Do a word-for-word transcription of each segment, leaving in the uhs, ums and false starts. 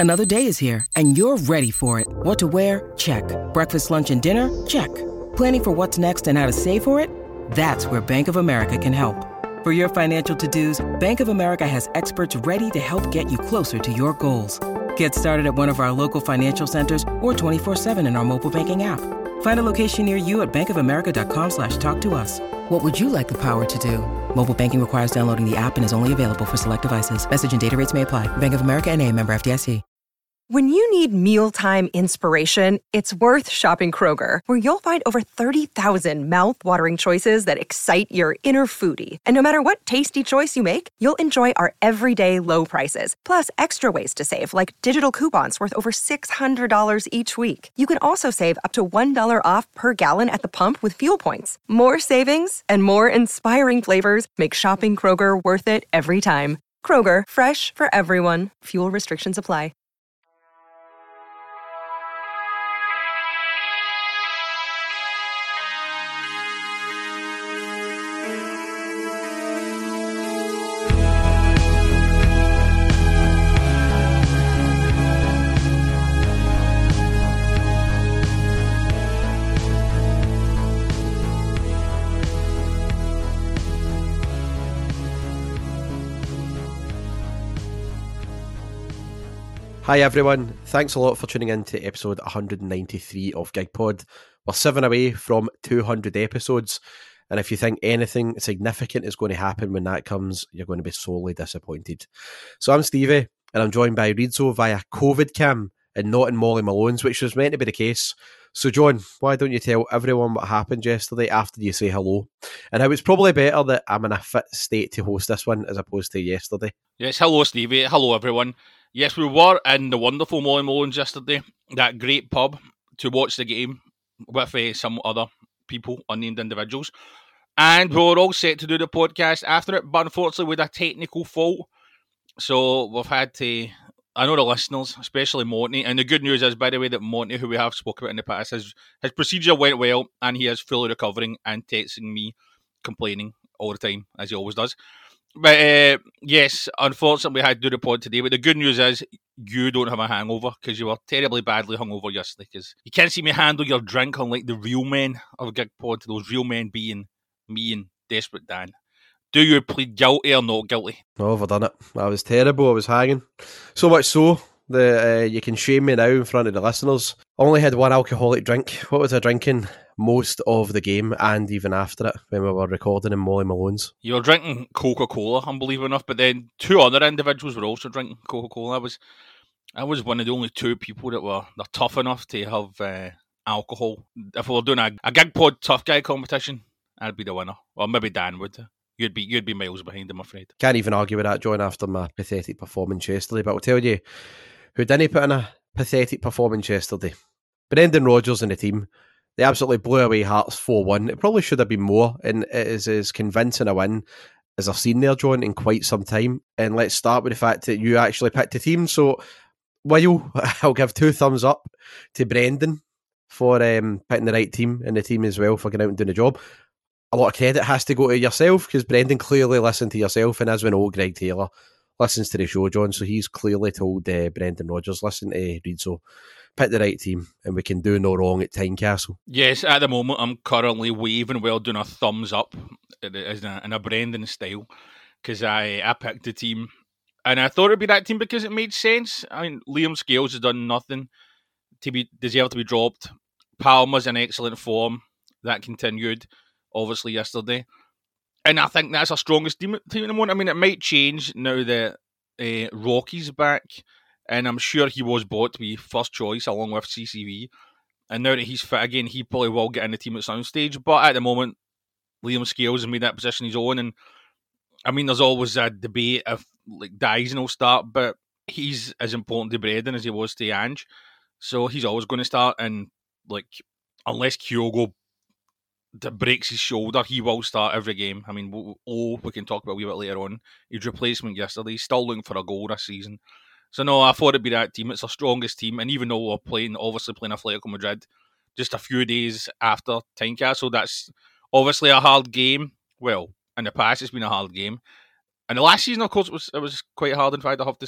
Another day is here, and you're ready for it. What to wear? Check. Breakfast, lunch, and dinner? Check. Planning for what's next and how to save for it? That's where Bank of America can help. For your financial to-dos, Bank of America has experts ready to help get you closer to your goals. Get started at one of our local financial centers or twenty-four seven in our mobile banking app. Find a location near you at bankofamerica.com slash talk to us. What would you like the power to do? Mobile banking requires downloading the app and is only available for select devices. Message and data rates may apply. Bank of America N A, member F D I C. When you need mealtime inspiration, it's worth shopping Kroger, where you'll find over thirty thousand mouth-watering choices that excite your inner foodie. And no matter what tasty choice you make, you'll enjoy our everyday low prices, plus extra ways to save, like digital coupons worth over six hundred dollars each week. You can also save up to one dollar off per gallon at the pump with fuel points. More savings and more inspiring flavors make shopping Kroger worth it every time. Kroger, fresh for everyone. Fuel restrictions apply. Hi everyone, thanks a lot for tuning in to episode one hundred ninety-three of GigPod. We're seven away from two hundred episodes, and if you think anything significant is going to happen when that comes, you're going to be sorely disappointed. So I'm Stevie, and I'm joined by Reidzo via COVID cam and not in Molly Malone's, which was meant to be the case. So John, why don't you tell everyone what happened yesterday after you say hello, and how it's probably better that I'm in a fit state to host this one as opposed to yesterday. Yes, hello Stevie, hello everyone. Yes, we were in the wonderful Molly Malone's yesterday, that great pub, to watch the game with uh, some other people, unnamed individuals. And we were all set to do the podcast after it, but unfortunately we had a technical fault. So we've had to, I know the listeners, especially Monty, and the good news is, by the way, that Monty, who we have spoken about in the past, his, his procedure went well and he is fully recovering and texting me, complaining all the time, as he always does. But uh, yes, unfortunately, we had to do the pod today. But the good news is you don't have a hangover because you were terribly badly hungover yesterday. Because you can't see me handle your drink unlike the real men of GigPod, those real men being me and Desperate Dan. Do you plead guilty or not guilty? No, I've done it. I was terrible. I was hanging. So much so that uh, you can shame me now in front of the listeners. I only had one alcoholic drink. What was I drinking most of the game and even after it when we were recording in Molly Malone's? You were drinking Coca-Cola, unbelievable enough, but then two other individuals were also drinking Coca-Cola. I was I was one of the only two people that were they're tough enough to have uh, alcohol. If we were doing a, a GigPod tough guy competition, I'd be the winner. Or maybe Dan would. You'd be you'd be miles behind, I'm afraid. Can't even argue with that, John, after my pathetic performance yesterday. But I'll tell you who didn't put in a pathetic performance yesterday. Brendan Rodgers and the team. They absolutely blew away Hearts four one. It probably should have been more, and it is as convincing a win as I've seen there, John, in quite some time. And let's start with the fact that you actually picked the team. So, while I'll give two thumbs up to Brendan for um, picking the right team, and the team as well for getting out and doing the job, a lot of credit has to go to yourself, because Brendan clearly listened to yourself, and as we know, Greg Taylor listens to the show, John, so he's clearly told uh, Brendan Rodgers, listen to Reidzo, pick the right team and we can do no wrong at Tynecastle. Yes, at the moment I'm currently waving well, doing a thumbs up in a, in a Brendan style, because I, I picked the team and I thought it'd be that team because it made sense. I mean, Liam Scales has done nothing to be deserve to be dropped. Palmer's in excellent form. That continued, obviously, yesterday. And I think that's our strongest team, team at the moment. I mean, it might change now that uh, Rocky's back, and I'm sure he was bought to be first choice along with C C V. And now that he's fit again, he probably will get in the team at some stage. But at the moment, Liam Scales has made that position his own. And I mean, there's always a debate if like Dyson will start, but he's as important to Brendan as he was to Ange. So he's always going to start. And like, unless Kyogo breaks his shoulder, he will start every game. I mean, oh, we can talk about it a wee bit later on. His replacement yesterday, he's still looking for a goal this season. So no, I thought it'd be that team. It's our strongest team, and even though we're playing, obviously playing Atletico Madrid, just a few days after Tynecastle, that's obviously a hard game. Well, in the past, it's been a hard game, and the last season, of course, it was it was quite hard. In fact, I have to say,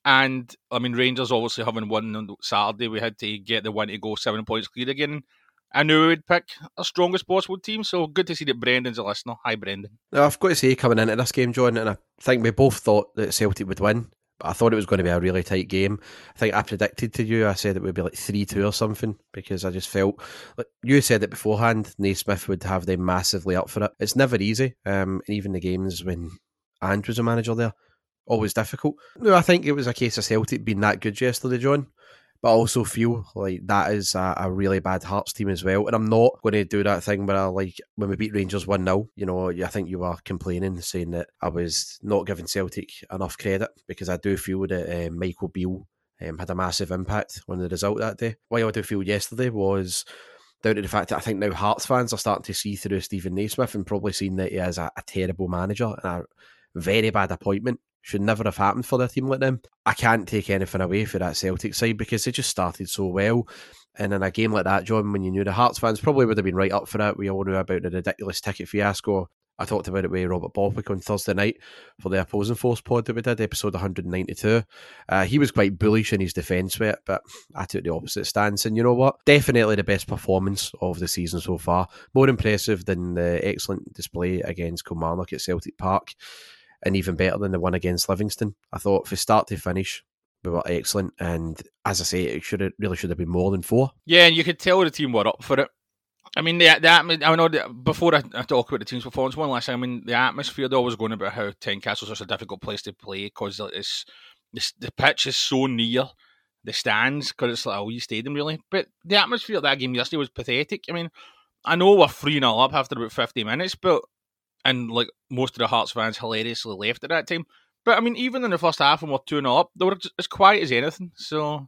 And, I mean, Rangers obviously having won on Saturday, we had to get the win to go seven points clear again. I knew we would pick a strongest possible team, so good to see that Brendan's a listener. Hi, Brendan. Now, I've got to say, coming into this game, John, and I think we both thought that Celtic would win, but I thought it was going to be a really tight game. I think I predicted to you, I said it would be like three two or something, because I just felt, like you said it beforehand, Naismith would have them massively up for it. It's never easy, um, even the games when Ange was a manager there, always difficult. No, I think it was a case of Celtic being that good yesterday, John, but I also feel like that is a, a really bad Hearts team as well. And I'm not going to do that thing where I, like, when we beat Rangers one nil, you know, I think you were complaining, saying that I was not giving Celtic enough credit, because I do feel that uh, Michael Beale um, had a massive impact on the result that day. What I do feel yesterday was down to the fact that I think now Hearts fans are starting to see through Stephen Naismith and probably seeing that he is a, a terrible manager and a very bad appointment. Should never have happened for a team like them. I can't take anything away for that Celtic side, because they just started so well. And in a game like that, John, when you knew the Hearts fans probably would have been right up for it. We all knew about the ridiculous ticket fiasco. I talked about it with Robert Borthwick on Thursday night for the Opposing Force pod that we did, episode one ninety-two. Uh, he was quite bullish in his defence with it, but I took the opposite stance. And you know what? Definitely the best performance of the season so far. More impressive than the excellent display against Kilmarnock at Celtic Park, and even better than the one against Livingston. I thought from start to finish, we were excellent. And as I say, it should have, really should have been more than four. Yeah, and you could tell the team were up for it. I mean, the, the I know that before I, I talk about the team's performance, one last time, I mean, the atmosphere, they're always going about how Tynecastle's such a difficult place to play because it's, it's the pitch is so near the stands, because it's like a wee stadium, really. But the atmosphere of that game yesterday was pathetic. I mean, I know we're three nil up after about fifty minutes, but and like most of the Hearts fans hilariously left at that time. But I mean, even in the first half when we're two nil up, they were as quiet as anything. So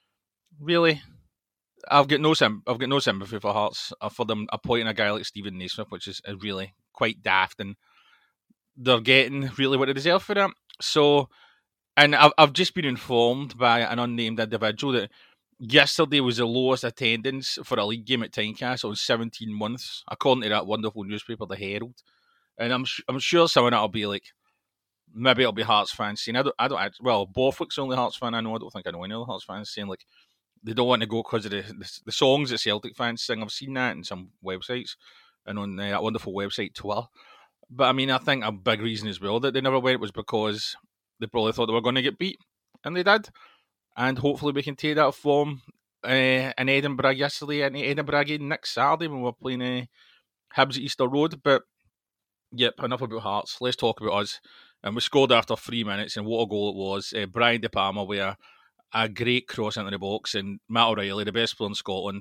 really, I've got no sim- I've got no sympathy for Hearts for them appointing a guy like Stephen Naismith, which is, is really quite daft, and they're getting really what they deserve for that. So, and I've I've just been informed by an unnamed individual that yesterday was the lowest attendance for a league game at Tynecastle in seventeen months, according to that wonderful newspaper, The Herald. And I'm I'm sure someone that'll be like, maybe it'll be Hearts fans saying, I don't, I don't, I, well, Borthwick's the only Hearts fan I know. I don't think I know any other Hearts fans saying like they don't want to go because of the, the the songs that Celtic fans sing. I've seen that in some websites and on uh, that wonderful website Twitter. But I mean, I think a big reason as well that they never went was because they probably thought they were going to get beat, and they did. And hopefully we can take that form uh, in Edinburgh yesterday and Edinburgh again next Saturday when we're playing uh, Hibs at Easter Road. But yep, enough about Hearts. Let's talk about us. And we scored after three minutes, and what a goal it was. Uh, Brian De Palma with a, a great cross into the box, and Matt O'Reilly, the best player in Scotland,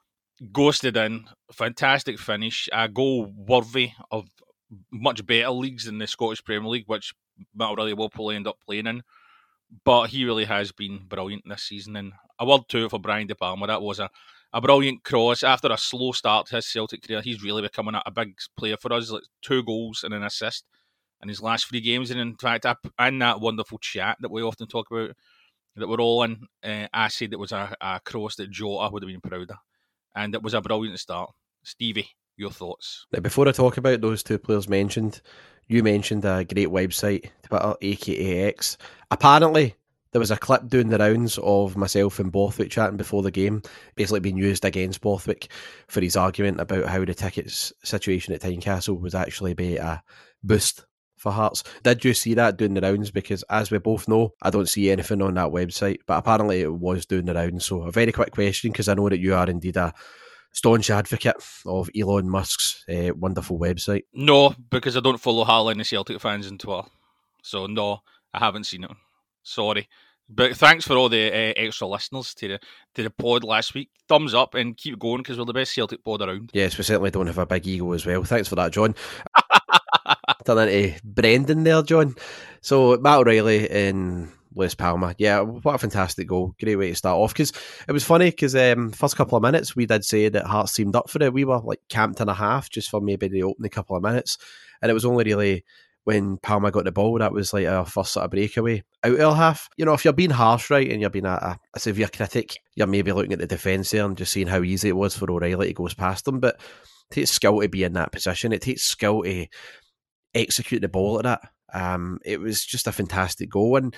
ghosted in. Fantastic finish. A goal worthy of much better leagues than the Scottish Premier League, which Matt O'Reilly will probably end up playing in. But he really has been brilliant this season. And a word too for Brian De Palma. That was a, a brilliant cross. After a slow start to his Celtic career, he's really becoming a, a big player for us. Like two goals and an assist in his last three games. And in fact, in that wonderful chat that we often talk about, that we're all in, uh, I said it was a, a cross that Jota would have been proud of. And it was a brilliant start. Stevie, your thoughts? Now, before I talk about those two players mentioned, you mentioned a great website, Twitter, A K A X. Apparently, there was a clip doing the rounds of myself and Borthwick chatting before the game, basically being used against Borthwick for his argument about how the tickets situation at Tynecastle would actually be a boost for Hearts. Did you see that doing the rounds? Because as we both know, I don't see anything on that website, but apparently it was doing the rounds. So a very quick question, because I know that you are indeed a staunch advocate of Elon Musk's uh, wonderful website. No, because I don't follow hardly any Celtic fans on Twitter. So no, I haven't seen it. Sorry. But thanks for all the uh, extra listeners to the to the pod last week. Thumbs up and keep going, because we're the best Celtic pod around. Yes, we certainly don't have a big ego as well. Thanks for that, John. Turn into Brendan there, John. So Matt O'Reilly in Las Palma. Yeah, what a fantastic goal. Great way to start off. Because it was funny, because um, first couple of minutes we did say that Hearts seemed up for it. We were like camped in a half just for maybe the opening couple of minutes. And it was only really when Palma got the ball, that was like our first sort of breakaway out of our half. You know, if you're being harsh, right, and you're being a, a, a severe critic, you're maybe looking at the defence there and just seeing how easy it was for O'Reilly to go past them. But it takes skill to be in that position. It takes skill to execute the ball like that. Um, it was just a fantastic goal. And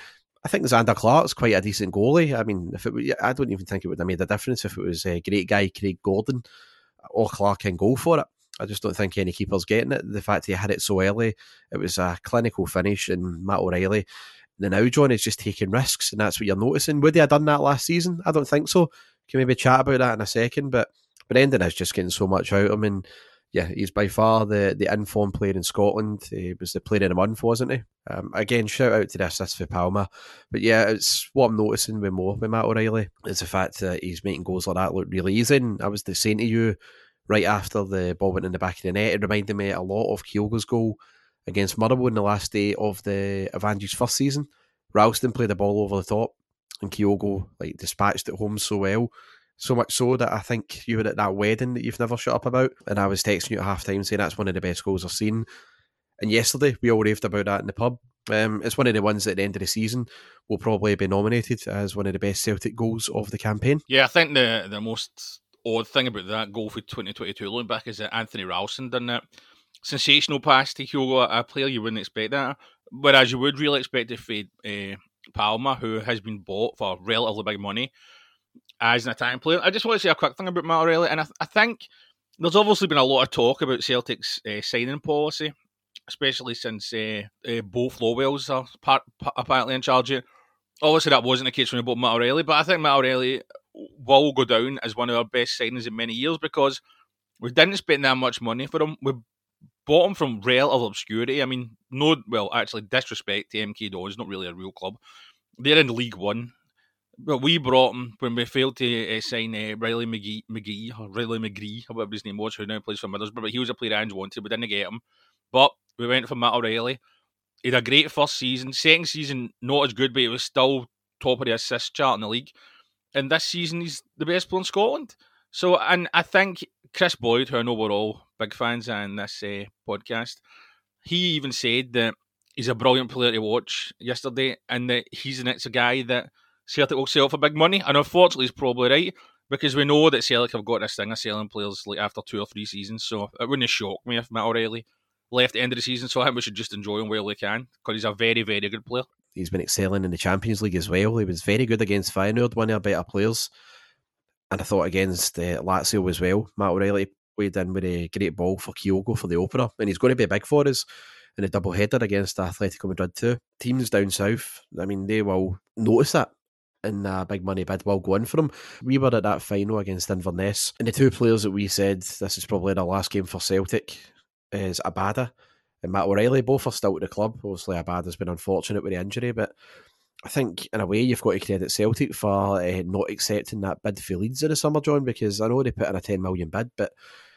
I think Xander Clark's quite a decent goalie. I mean, if it, I don't even think it would have made a difference if it was a great guy Craig Gordon or Clark can go for it. I just don't think any keeper's getting it. The fact he hit it so early, it was a clinical finish, and Matt O'Reilly, the now John, is just taking risks, and that's what you're noticing. Would he have done that last season? I don't think so. Can maybe chat about that in a second, but Brendan is just getting so much out of him, and yeah, he's by far the, the informed player in Scotland. He was the player of the month, wasn't he? Um, again, shout out to the assist for Palma. But yeah, it's what I'm noticing with more with Matt O'Reilly is the fact that he's making goals like that look really easy. And I was saying to you right after the ball went in the back of the net, it reminded me a lot of Kyogo's goal against Motherwell in the last day of the Evangel's first season. Ralston played the ball over the top, and Kyogo like dispatched it home so well. So much so that I think you were at that wedding that you've never shut up about, and I was texting you at half time saying that's one of the best goals I've seen. And yesterday we all raved about that in the pub. Um, it's one of the ones that at the end of the season will probably be nominated as one of the best Celtic goals of the campaign. Yeah, I think the the most odd thing about that goal for twenty twenty-two, looking back, is that Anthony Ralston done that sensational pass to Kyogo, a player you wouldn't expect that, whereas you would really expect it for uh, Palma, who has been bought for relatively big money as an attacking player. I just want to say a quick thing about Matt O'Reilly, and I, th- I think there's obviously been a lot of talk about Celtic's uh, signing policy, especially since uh, uh, both Lowells are part, part, apparently in charge of it. Obviously that wasn't the case when we bought Matt O'Reilly, but I think Matt O'Reilly will go down as one of our best signings in many years because we didn't spend that much money for him. We bought him from relative obscurity. I mean, no, well, actually, disrespect to M K Dons, not really a real club. They're in League One. Well, we brought him when we failed to uh, sign uh, Riley McGee, McGee or Riley McGree, or whatever his name was, who now plays for Middlesbrough. But he was a player Ange wanted. We didn't get him. But we went for Matt O'Reilly. He had a great first season. Second season, not as good, but he was still top of the assist chart in the league. And this season, he's the best player in Scotland. So, and I think Chris Boyd, who I know we're all big fans in this uh, podcast, he even said that he's a brilliant player to watch yesterday, and that he's the next guy that Celtic will sell for big money. And unfortunately, he's probably right, because we know that Celtic have got this thing of selling players like after two or three seasons. So it wouldn't shock me if Matt O'Reilly left at the end of the season. So I think we should just enjoy him while we can, because he's a very, very good player. He's been excelling in the Champions League as well. He was very good against Feyenoord, one of our better players. And I thought against uh, Lazio as well, Matt O'Reilly played in with a great ball for Kyogo for the opener. And he's going to be big for us in a double header against Atletico Madrid too. Teams down south, I mean, they will notice that, and a big money bid will go in for him. We were at that final against Inverness, and the two players that we said this is probably the last game for Celtic is Abada and Matt O'Reilly. Both are still at the club. Obviously Abada's been unfortunate with the injury, but I think in a way you've got to credit Celtic for uh, not accepting that bid for Leeds in the summer, John, because I know they put in a ten million bid, but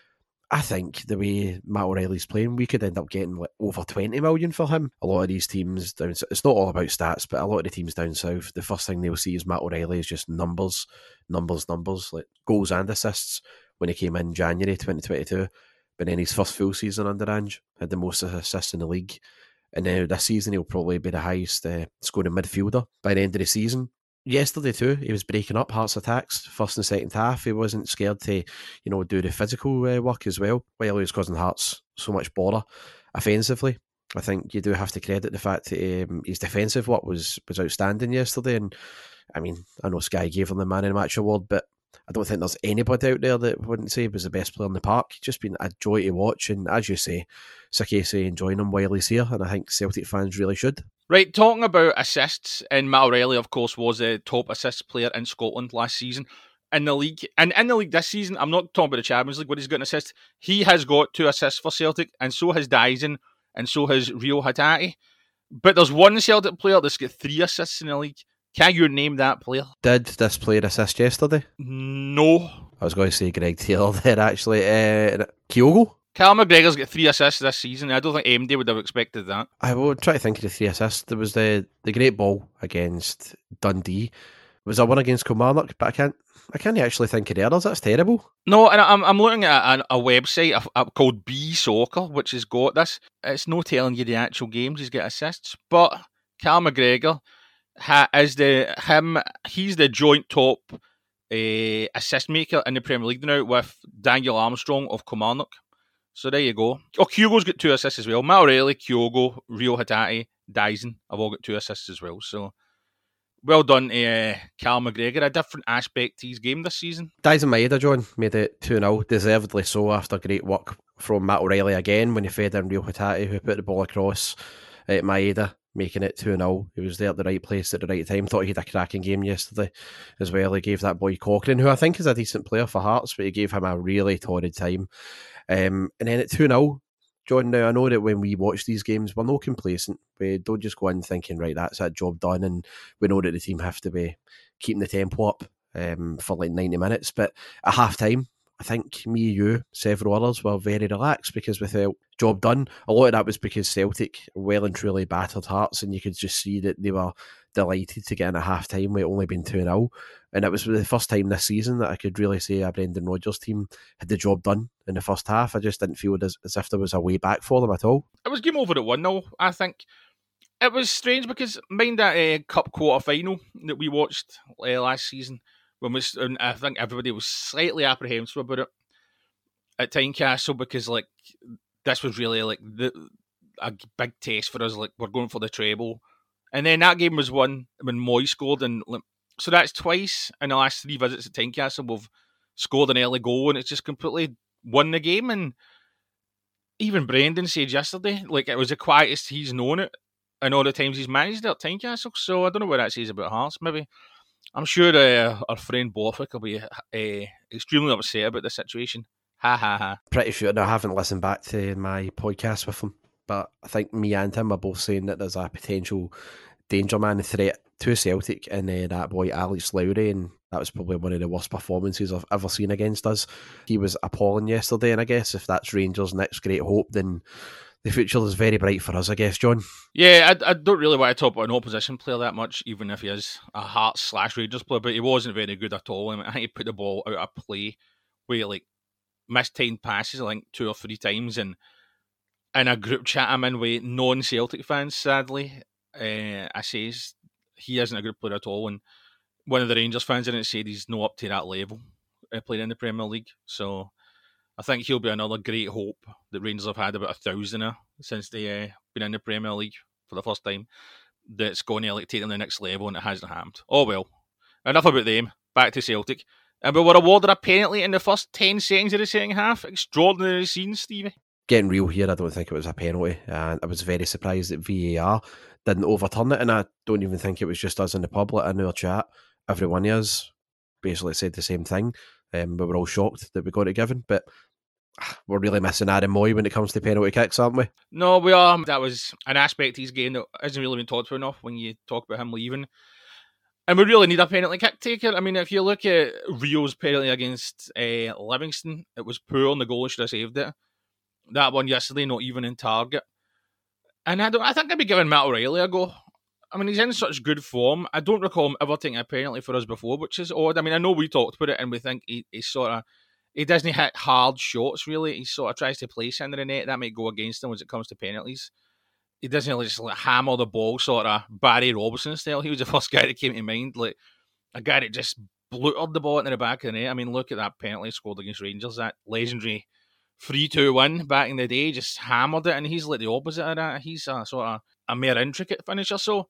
I think the way Matt O'Reilly's playing, we could end up getting like over twenty million for him. A lot of these teams down south, it's not all about stats, but a lot of the teams down south, the first thing they'll see is Matt O'Reilly is just numbers, numbers, numbers, like goals and assists. When he came in January twenty twenty-two, but then his first full season under Ange, had the most assists in the league. And now this season he'll probably be the highest uh, scoring midfielder by the end of the season. Yesterday too, he was breaking up Hearts attacks first and second half. He wasn't scared to, you know, do the physical uh, work as well, while he was causing Hearts so much bother offensively. I think you do have to credit the fact that um, his defensive work was was outstanding yesterday. And I mean, I know Sky gave him the Man of the Match award, but I don't think there's anybody out there that wouldn't say he was the best player in the park. Just been a joy to watch, and as you say, Sakesi enjoying him while he's here, and I think Celtic fans really should. Right, talking about assists, and Matt O'Reilly, of course, was the top assist player in Scotland last season in the league. And in the league this season, I'm not talking about the Champions League, where he's got an assist. He has got two assists for Celtic, and so has Dyson, and so has Rio Hatate. But there's one Celtic player that's got three assists in the league. Can you name that player? Did this player assist yesterday? No. I was going to say Greg Taylor there, actually. Uh, Kyogo? Callum McGregor's got three assists this season. I don't think M D would have expected that. I will try to think of the three assists. There was the, the great ball against Dundee. Was there one against Kilmarnock? But I can't I can't actually think of the others. That's terrible. No, and I'm I'm looking at a, a website a, a, called B Soccer, which has got this. It's no telling you the actual games he's got assists, but Callum McGregor ha, is the him. He's the joint top uh, assist maker in the Premier League now with Daniel Armstrong of Kilmarnock. So there you go. Oh, Kyogo's got two assists as well. Matt O'Reilly, Kyogo, Rio Hatate, Dyson have all got two assists as well. So well done to uh, Cal McGregor, a different aspect to his game this season. Daizen Maeda, John, made it two nil, deservedly so after great work from Matt O'Reilly again when he fed in Reo Hatate, who put the ball across at Maeda, making it two nil. He was there at the right place at the right time. Thought he had a cracking game yesterday as well. He gave that boy Cochrane, who I think is a decent player for Hearts, but he gave him a really torrid time. Um, and then at two nil, John, now I know that when we watch these games, we're not complacent. We don't just go in thinking, right, that's that job done, and we know that the team have to be keeping the tempo up um, for like ninety minutes. But at half time, I think me, you, several others were very relaxed because we felt job done. A lot of that was because Celtic well and truly battered Hearts, and you could just see that they were delighted to get in at half time with it only been two nil. And it was the first time this season that I could really say a Brendan Rodgers team had the job done in the first half. I just didn't feel as, as if there was a way back for them at all. It was game over at one nil, I think. It was strange because mind that uh, cup quarter final that we watched uh, last season, when we, and I think everybody was slightly apprehensive about it at Tynecastle because like this was really like the, a big test for us. Like we're going for the treble, and then that game was won when Moy scored, and so that's twice in the last three visits at Tynecastle we've scored an early goal, and it's just completely won the game. And even Brendan said yesterday, like it was the quietest he's known it in all the times he's managed it at Tynecastle. So I don't know what that says about Hearts. Maybe I'm sure uh, our friend Borthwick will be uh, extremely upset about the situation. Ha ha ha. Pretty sure. Now, I haven't listened back to my podcast with him, but I think me and him are both saying that there's a potential danger man threat to Celtic and uh, that boy Alex Lowry, and that was probably one of the worst performances I've ever seen against us. He was appalling yesterday, and I guess if that's Rangers' next great hope, then the future is very bright for us, I guess, John. Yeah, I, I don't really want to talk about an opposition player that much, even if he is a Hearts slash Rangers player, but he wasn't very good at all. I, mean, I think he put the ball out of play where he like missed timed passes, I think two or three times, and in a group chat I'm in with non-Celtic fans, sadly, uh, I say he isn't a good player at all, and one of the Rangers fans in it said he's not up to that level uh, playing in the Premier League, so I think he'll be another great hope that Rangers have had about a thousand uh, since they uh, been in the Premier League for the first time, that's going to like, take them to the next level, and it hasn't happened. Oh well, enough about them, back to Celtic. And we were awarded a penalty in the first ten seconds of the second half. Extraordinary scene, Stevie. Getting real here, I don't think it was a penalty, and I was very surprised that V A R didn't overturn it, and I don't even think it was just us in the pub, like in our chat. Everyone is basically said the same thing. Um, we were all shocked that we got it given, but we're really missing Adam Moy when it comes to penalty kicks, aren't we? No, we are. That was an aspect of his game that hasn't really been talked about enough when you talk about him leaving. And we really need a penalty kick taker. I mean, if you look at Rio's penalty against uh, Livingston, it was poor and the goalie should have saved it. That one yesterday, not even in target. And I don't. I think I'd be giving Matt O'Reilly a go. I mean, he's in such good form. I don't recall him ever taking a penalty for us before, which is odd. I mean, I know we talked about it and we think he, he sort of, he doesn't hit hard shots, really. He sort of tries to place into the net. That might go against him when it comes to penalties. He doesn't really just like hammer the ball sort of Barry Robinson style. He was the first guy that came to mind, like a guy that just blootered the ball into the back of the net. I mean, look at that penalty scored against Rangers, that legendary three two win back in the day, just hammered it, and he's like the opposite of that. He's a sort of a more intricate finisher, so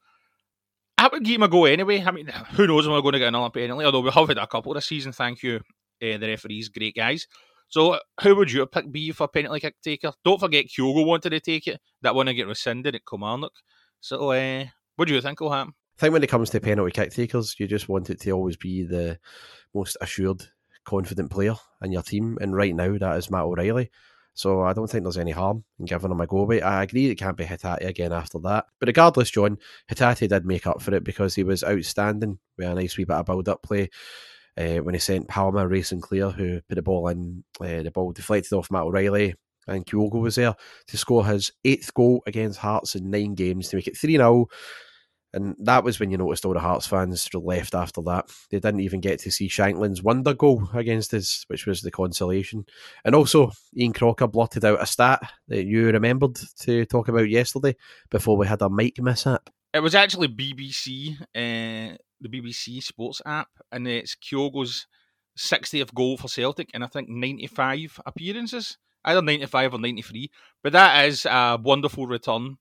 I would give him a go anyway. I mean, who knows when we're going to get another penalty, although we have had a couple this season, thank you, uh, the referees, great guys. So who would your pick be for penalty kick taker? Don't forget Kyogo wanted to take it. That one to get rescinded at Kilmarnock. So uh, what do you think will happen? I think when it comes to penalty kick takers, you just want it to always be the most assured, confident player in your team, and right now that is Matt O'Reilly. So I don't think there's any harm in giving him a go. But I agree it can't be Hatate again after that. But regardless, John, Hatate did make up for it because he was outstanding with a nice wee bit of build-up play. Uh, when he sent Palmer racing clear, who put the ball in, uh, the ball deflected off Matt O'Reilly, and Kyogo was there to score his eighth goal against Hearts in nine games to make it three nil. And that was when you noticed all the Hearts fans left after that. They didn't even get to see Shanklin's wonder goal against us, which was the consolation. And also, Ian Crocker blotted out a stat that you remembered to talk about yesterday before we had a mic mishap. It was actually B B C, uh, the B B C Sports app, and it's Kyogo's sixtieth goal for Celtic, and I think ninety-five appearances, either ninety-five or ninety-three. But that is a wonderful return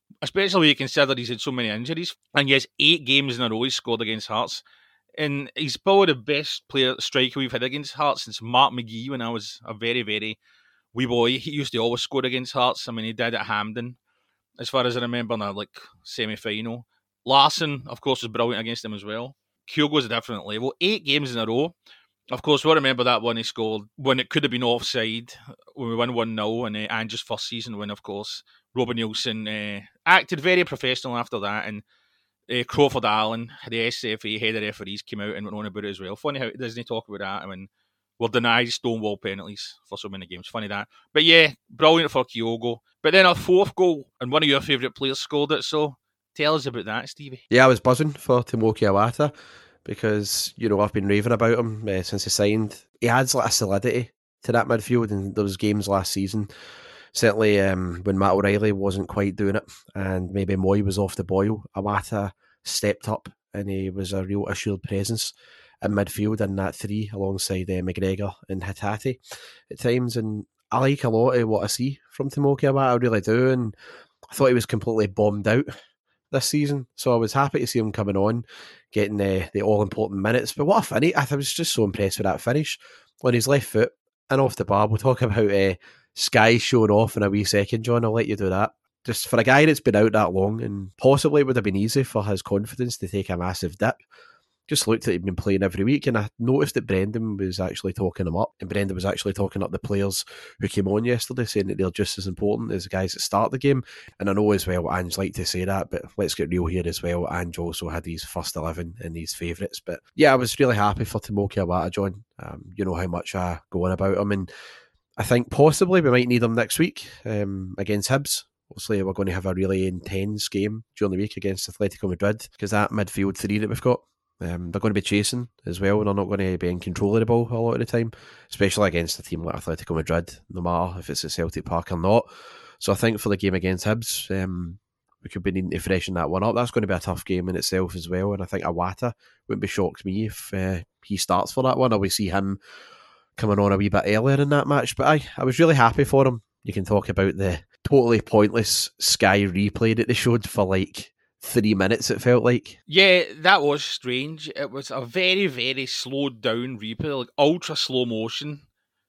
especially when you consider he's had so many injuries. And yes, eight games in a row he's scored against Hearts. And he's probably the best player striker we've had against Hearts since Mark McGee when I was a very, very wee boy. He used to always score against Hearts. I mean, he did at Hampden, as far as I remember, in a like semi-final. Larsson, of course, was brilliant against him as well. Kyogo's a different level. Eight games in a row. Of course, we remember that one he scored when it could have been offside, when we won one nil in uh, Ange's first season, when, of course, Robin Nielsen uh, acted very professional after that, and uh, Crawford Allen, the S F A head of referees, came out and went on about it as well. Funny how Disney talk about that. I mean, we're denied Stonewall penalties for so many games. Funny that. But yeah, brilliant for Kyogo. But then our fourth goal, and one of your favourite players scored it, so tell us about that, Stevie. Yeah, I was buzzing for Tomoki Iwata because, you know, I've been raving about him uh, since he signed. He adds like a solidity to that midfield in those games last season. Certainly um, when Matt O'Reilly wasn't quite doing it and maybe Moy was off the boil, Iwata stepped up and he was a real assured presence in midfield in that three alongside uh, McGregor and Hatate at times. And I like a lot of what I see from Tomoki Iwata, I really do. And I thought he was completely bombed out this season, so I was happy to see him coming on, getting the, the all-important minutes. But what a finish. I was just so impressed with that finish on his left foot and off the bar. We'll talk about uh, Sky showing off in a wee second, John. I'll let you do that. Just for a guy that's been out that long, and possibly it would have been easy for his confidence to take a massive dip. Just looked at he'd been playing every week, and I noticed that Brendan was actually talking him up, and Brendan was actually talking up the players who came on yesterday, saying that they're just as important as the guys that start the game. And I know as well, Ange liked to say that, but let's get real here as well. Ange also had his first eleven and his favourites. But yeah, I was really happy for Tomoki Iwata, John. Um, you know how much I go on about him, and I think possibly we might need him next week um, against Hibs. Obviously, we're going to have a really intense game during the week against Atletico Madrid, because that midfield three that we've got, Um, they're going to be chasing as well, and they're not going to be in control of the ball a lot of the time, especially against a team like Atletico Madrid, no matter if it's at Celtic Park or not. So I think for the game against Hibs, um, we could be needing to freshen that one up. That's going to be a tough game in itself as well, and I think Iwata wouldn't be shocked me if uh, he starts for that one, or we see him coming on a wee bit earlier in that match. But I, I was really happy for him. You can talk about the totally pointless Sky replay that they showed for like three minutes, it felt like. Yeah, that was strange. It was a very, very slowed down replay, like ultra slow motion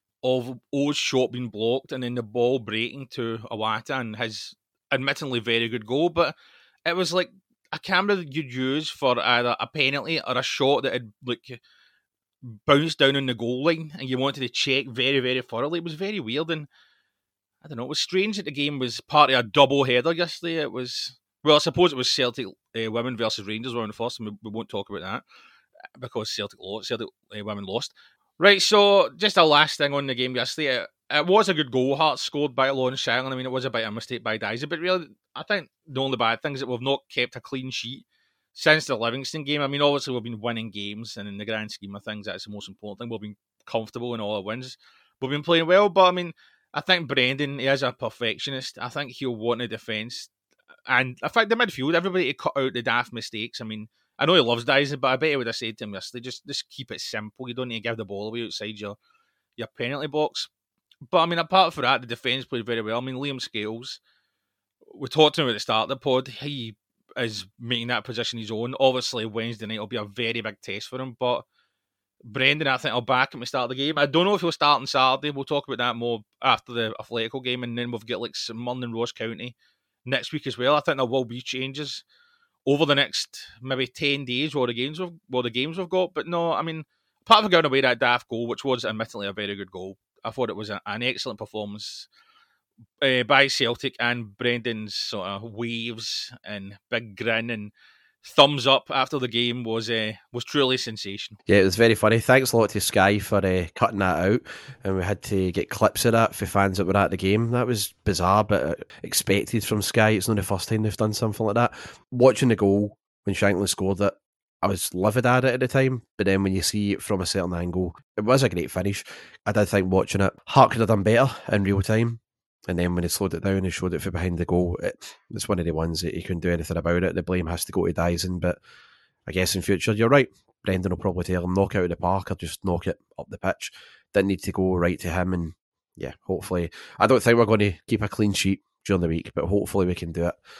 of O's shot being blocked and then the ball breaking to Iwata and his admittedly very good goal. But it was like a camera that you'd use for either a penalty or a shot that had like bounced down on the goal line and you wanted to check very, very thoroughly. It was very weird, and I don't know, it was strange that the game was part of a double header yesterday. It was... Well, I suppose it was Celtic uh, women versus Rangers were in the first, and we, we won't talk about that because Celtic lost. Celtic uh, women lost. Right, so just a last thing on the game yesterday. It, it was a good goal. Hearts scored by Lon Shangland. I mean, it was a bit of a mistake by Dyson, but really, I think the only bad thing is that we've not kept a clean sheet since the Livingston game. I mean, obviously, we've been winning games, and in the grand scheme of things, that's the most important thing. We've been comfortable in all our wins. We've been playing well, but I mean, I think Brendan, he is a perfectionist. I think he'll want a defence. And in fact, the midfield, everybody to cut out the daft mistakes. I mean, I know he loves Dyson, but I bet he would have said to him yesterday, just, just keep it simple. You don't need to give the ball away outside your, your penalty box. But I mean, apart from that, the defence played very well. I mean, Liam Scales, we talked to him at the start of the pod. He is making that position his own. Obviously, Wednesday night will be a very big test for him, but Brendan, I think, will back him to start the game. I don't know if he'll start on Saturday. We'll talk about that more after the Atletico game, and then we've got like St Mirren and Ross County next week as well. I think there will be changes over the next maybe ten days while the games we've, while the games we've got. But no, I mean, apart from going away that daft goal, which was admittedly a very good goal, I thought it was a, an excellent performance uh, by Celtic, and Brendan's sort of waves and big grin and thumbs up after the game was uh, was truly sensational. Yeah, it was very funny. Thanks a lot to Sky for uh, cutting that out, and we had to get clips of that for fans that were at the game. That was bizarre, but expected from Sky. It's not the first time they've done something like that. Watching the goal when Shankland scored it, I was livid at it at the time, but then when you see it from a certain angle, it was a great finish. I did think watching it, Hart could have done better in real time. And then when he slowed it down and showed it from behind the goal, it, it's one of the ones that he couldn't do anything about it. The blame has to go to Dyson, but I guess in future, you're right. Brendan will probably tell him, knock out of the park or just knock it up the pitch. Didn't need to go right to him, and yeah, hopefully, I don't think we're going to keep a clean sheet during the week, but hopefully we can do it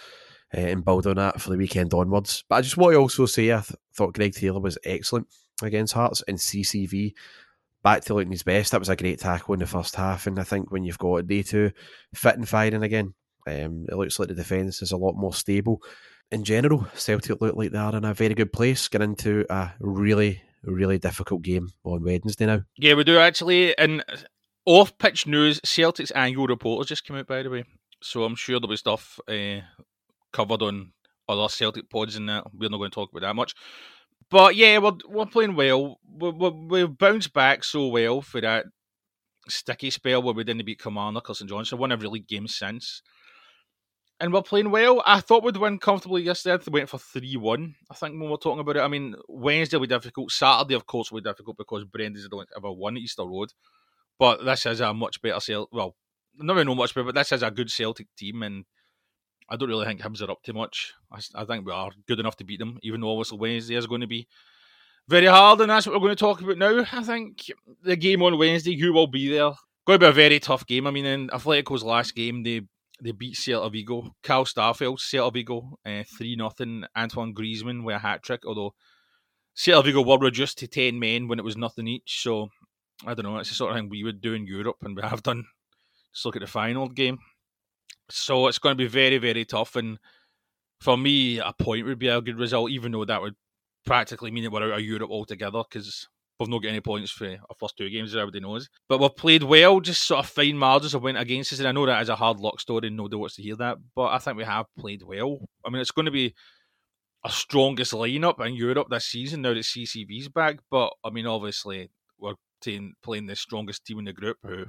uh, and build on that for the weekend onwards. But I just want to also say I th- thought Greg Taylor was excellent against Hearts, and C C V back to looking his best. That was a great tackle in the first half, and I think when you've got day two fit and firing again, um, it looks like the defence is a lot more stable. In general, Celtic look like they are in a very good place, getting into a really, really difficult game on Wednesday now. Yeah, we do actually. And off-pitch news, Celtic's annual report has just come out, by the way. So I'm sure there'll be stuff uh, covered on other Celtic pods and that. We're not going to talk about that much. But yeah, we're, we're playing well. We, we, we've bounced back so well for that sticky spell where we didn't beat Kilmarnock or St Johnstone. Won every league game since. And we're playing well. I thought we'd win comfortably yesterday. We went for three one, I think, when we're talking about it. I mean, Wednesday will be difficult. Saturday, of course, will be difficult because Brendan's don't ever won at Easter Road. But this is a much better Celtic. Well, not really know much better, but this is a good Celtic team. And I don't really think Hibs are up too much. I, I think we are good enough to beat them, even though obviously Wednesday is going to be very hard. And that's what we're going to talk about now. I think the game on Wednesday, who will be there? Going to be a very tough game. I mean, in Atletico's last game, they They beat Celta Vigo. Cal Starfelt, Celta Vigo, uh, three nothing. Antoine Griezmann with a hat-trick, although Celta Vigo were reduced to ten men when it was nothing each. So, I don't know, it's the sort of thing we would do in Europe, and we have done. Just look at the final game. So, it's going to be very, very tough. And for me, a point would be a good result, even though that would practically mean that we're out of Europe altogether, because we've not got any points for our first two games, as everybody knows. But we've played well, just sort of fine margins have went against us. And I know that is a hard luck story, and nobody wants to hear that. But I think we have played well. I mean, it's going to be our strongest lineup in Europe this season now that C C V's back. But, I mean, obviously, we're t- playing the strongest team in the group who,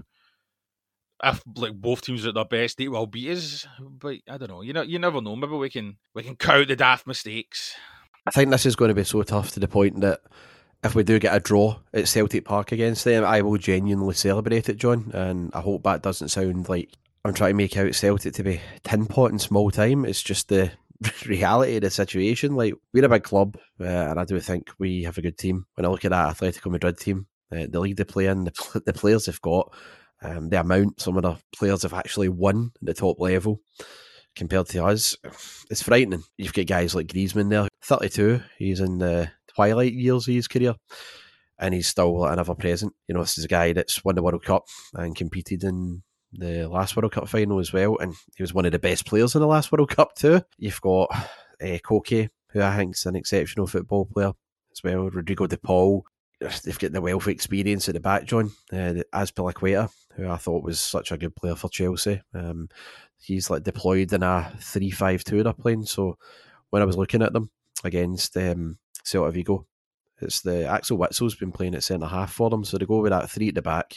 if like both teams are at their best, they will beat us. But I don't know. You know, you never know. Maybe we can we can count the daft mistakes. I think this is going to be so tough to the point that if we do get a draw at Celtic Park against them, I will genuinely celebrate it, John. And I hope that doesn't sound like I'm trying to make out Celtic to be tin pot in small time. It's just the reality of the situation. Like, we're a big club, uh, and I do think we have a good team. When I look at that Atletico Madrid team, uh, the league they play in, the, the players they've got, um, the amount some of the players have actually won at the top level compared to us, it's frightening. You've got guys like Griezmann there, thirty-two, he's in the twilight years of his career, and he's still an ever-present. You know, this is a guy that's won the World Cup and competed in the last World Cup final as well, and he was one of the best players in the last World Cup too. You've got uh, Koke, who I think is an exceptional football player as well, Rodrigo de Paul. They've got the wealth of experience at the back, John. Uh, Azpilicueta, who I thought was such a good player for Chelsea. Um, he's like deployed in a three five two they're playing, so when I was looking at them against um, Celta Vigo, it's the Axel Witzel's been playing at centre half for them, so they go with that three at the back,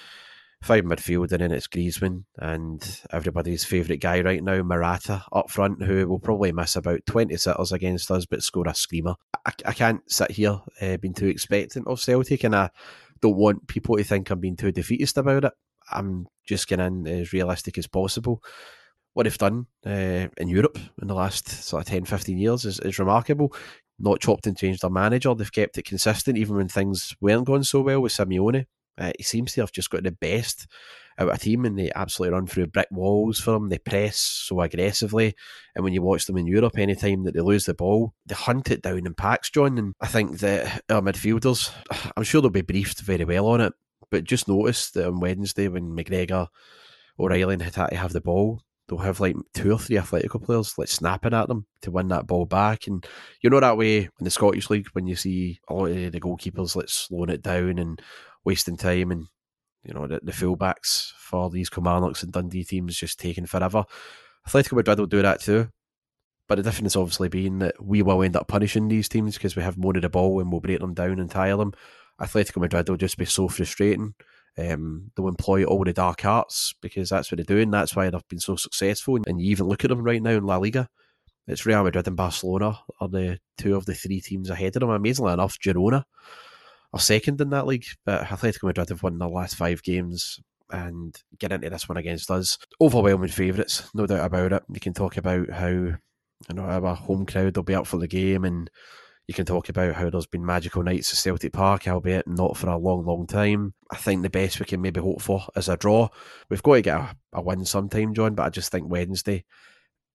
five midfield, and then it's Griezmann and everybody's favourite guy right now, Morata, up front, who will probably miss about twenty sitters against us but score a screamer. I, I can't sit here uh, being too expectant of Celtic, and I don't want people to think I'm being too defeatist about it. I'm just getting in as realistic as possible. What they've done uh, in Europe in the last sort of ten, fifteen years is, is remarkable. Not chopped and changed their manager. They've kept it consistent even when things weren't going so well with Simeone. Uh, he seems to have just got the best out of a team, and they absolutely run through brick walls for them. They press so aggressively, and when you watch them in Europe, any time that they lose the ball, they hunt it down in packs, John. And I think that our midfielders, I'm sure they'll be briefed very well on it, but just notice that on Wednesday when McGregor, O'Reilly and Hatate have the ball, they'll have like two or three Atletico players like snapping at them to win that ball back. And you know that way in the Scottish League when you see a lot of the goalkeepers like slowing it down and wasting time, and you know the, the fullbacks for these Kilmarnocks and Dundee teams just taking forever. Atletico Madrid will do that too, but the difference obviously being that we will end up punishing these teams because we have more of the ball and we'll break them down and tire them. Atletico Madrid will just be so frustrating. Um, they'll employ all the dark arts because that's what they're doing. That's why they've been so successful. And you even look at them right now in La Liga, it's Real Madrid and Barcelona are the two of the three teams ahead of them. Amazingly enough, Girona are second in that league, but Atletico Madrid have won their last five games and get into this one against us. Overwhelming favourites, no doubt about it. You can talk about how, you know, our home crowd will be up for the game, and you can talk about how there's been magical nights at Celtic Park, albeit not for a long, long time. I think the best we can maybe hope for is a draw. We've got to get a, a win sometime, John, but I just think Wednesday,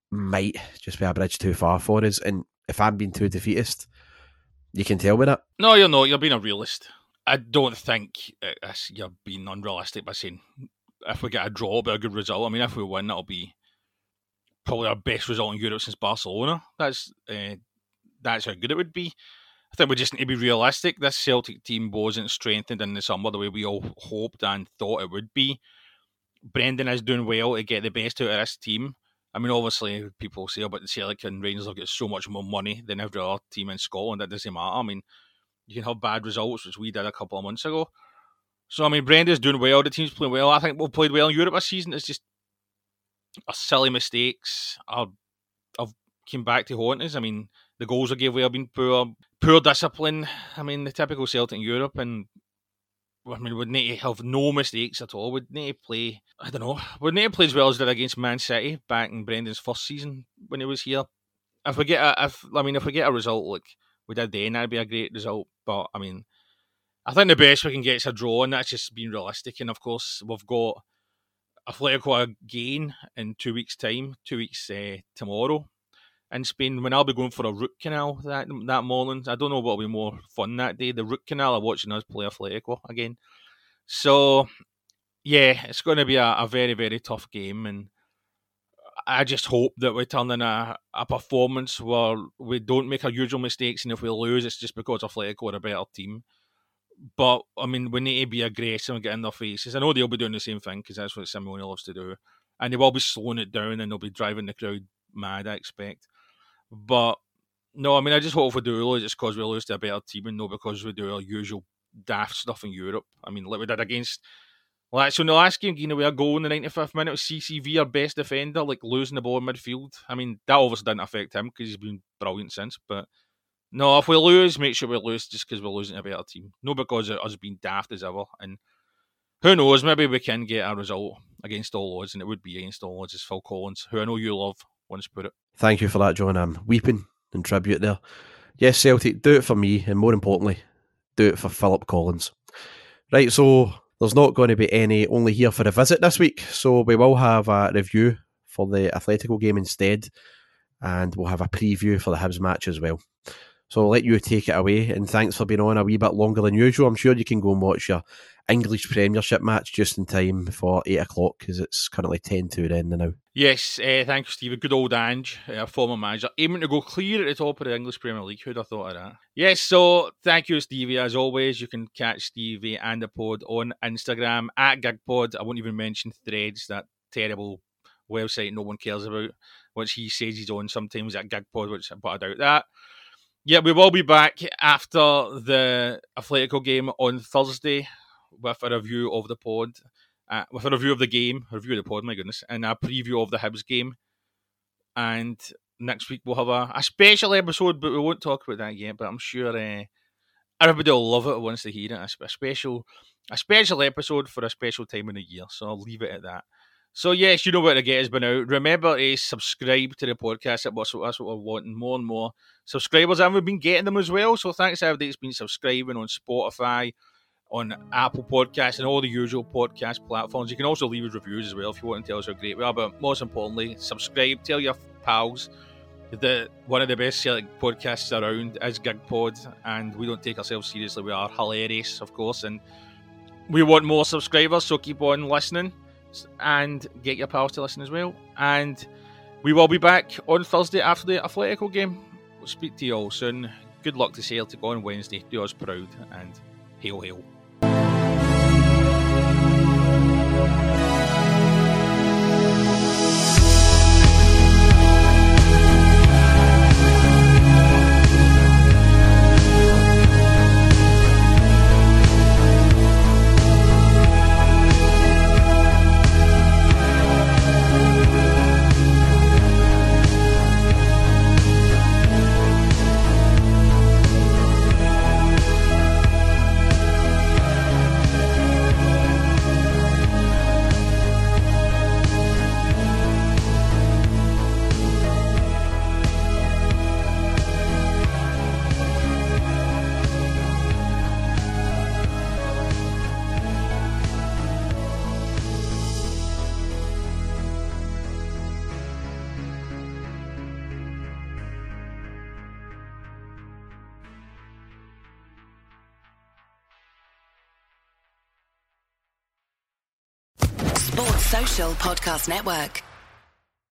might just be a bridge too far for us. And if I'm being too defeatist, you can tell me that. No, you're not. You're being a realist. I don't think it's, you're being unrealistic by saying if we get a draw, it'll be a good result. I mean, if we win, that'll be probably our best result in Europe since Barcelona. That's uh, that's how good it would be. I think we just need to be realistic. This Celtic team wasn't strengthened in the summer the way we all hoped and thought it would be. Brendan is doing well to get the best out of this team. I mean, obviously, people say about the Celtic and Rangers have got so much more money than every other team in Scotland. That doesn't matter. I mean, you can have bad results, which we did a couple of months ago. So, I mean, Brendan's doing well. The team's playing well. I think we've played well in Europe this season. It's just our silly mistakes are, have came back to haunt us. I mean, the goals we gave away have been poor. Poor discipline. I mean, the typical Celtic in Europe. And, I mean, we'd need to have no mistakes at all. We'd need to play, I don't know, we'd need to play as well as did against Man City back in Brendan's first season when he was here. If we get a, if I mean, if we get a result like we did then, that'd be a great result. But, I mean, I think the best we can get is a draw, and that's just being realistic. And, of course, we've got Atletico again in two weeks' time, two weeks uh, tomorrow in Spain, when I'll be going for a root canal that that morning. I don't know what will be more fun that day, the root canal or watching us play Atletico again. So, yeah, it's going to be a, a very, very tough game, and I just hope that we turn in a, a performance where we don't make our usual mistakes, and if we lose, it's just because Atletico are a better team. But, I mean, we need to be aggressive and get in their faces. I know they'll be doing the same thing because that's what Simeone loves to do. And they will be slowing it down and they'll be driving the crowd mad, I expect. But, no, I mean, I just hope if we do lose, it's because we lose to a better team and not because we do our usual daft stuff in Europe. I mean, like we did against... Like, so in the last game, you know, we had a goal in the ninety-fifth minute with C C V, our best defender, like losing the ball in midfield. I mean, that obviously didn't affect him because he's been brilliant since, but... No, if we lose, make sure we lose just because we're losing a better team. No, because of us being daft as ever. And who knows, maybe we can get a result against all odds, and it would be against all odds as Phil Collins, who I know you love, once put it. Thank you for that, John. I'm weeping in tribute there. Yes, Celtic, do it for me, and more importantly, do it for Philip Collins. Right, so there's not going to be any Only Here for a Visit this week, so we will have a review for the Atletico game instead, and we'll have a preview for the Hibs match as well. So I'll let you take it away, and thanks for being on a wee bit longer than usual. I'm sure you can go and watch your English Premiership match just in time for eight o'clock, because it's currently ten to then now. Yes, uh, thank you, Steve. Good old Ange, uh, former manager, aiming to go clear at the top of the English Premier League. Who'd have thought of that? Yes, so thank you, Stevie. As always, you can catch Stevie and the pod on Instagram, at GigPod. I won't even mention Threads, that terrible website no one cares about, which he says he's on sometimes at GigPod, which but I doubt that. Yeah, we will be back after the Atletico game on Thursday with a review of the pod, uh, with a review of the game, a review of the pod, my goodness, and a preview of the Hibs game. And next week we'll have a, a special episode, but we won't talk about that yet. But I'm sure uh, everybody will love it once they hear it. A, a special, a special episode for a special time in the year. So I'll leave it at that. So yes, you know where to get us by now. Remember to subscribe to the podcast. That's what, that's what we're wanting, more and more subscribers. And we've been getting them as well. So thanks to everybody that's been subscribing on Spotify, on Apple Podcasts, and all the usual podcast platforms. You can also leave us reviews as well if you want to tell us how great we are. But most importantly, subscribe. Tell your pals that one of the best Celtic podcasts around is GigPod, and we don't take ourselves seriously. We are hilarious, of course, and we want more subscribers. So keep on listening. And get your pals to listen as well. And we will be back on Thursday after the Atletico game. We'll speak to you all soon. Good luck to Celtic on Wednesday. Do us proud, and hail, hail. Social Podcast Network.